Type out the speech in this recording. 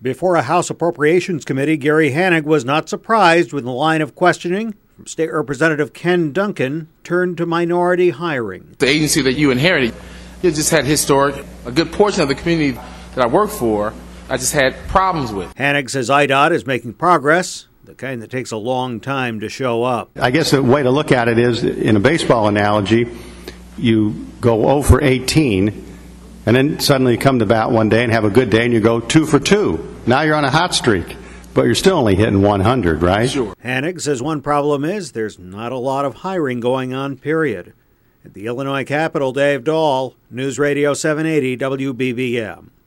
Before a House Appropriations Committee, Gary Hanig was not surprised when the line of questioning from State Representative Ken Duncan turned to minority hiring. The agency that you inherited, you just had a good portion of the community that I work for, I just had problems with. Hanig says IDOT is making progress, the kind that takes a long time to show up. I guess the way to look at it is, in a baseball analogy, you go 0 for 18, and then suddenly you come to bat one day and have a good day and you go 2 for 2. Now you're on a hot streak, but you're still only hitting 100, right? Sure. Hanig says one problem is there's not a lot of hiring going on, period. At the Illinois Capitol, Dave Dahl, News Radio 780 WBBM.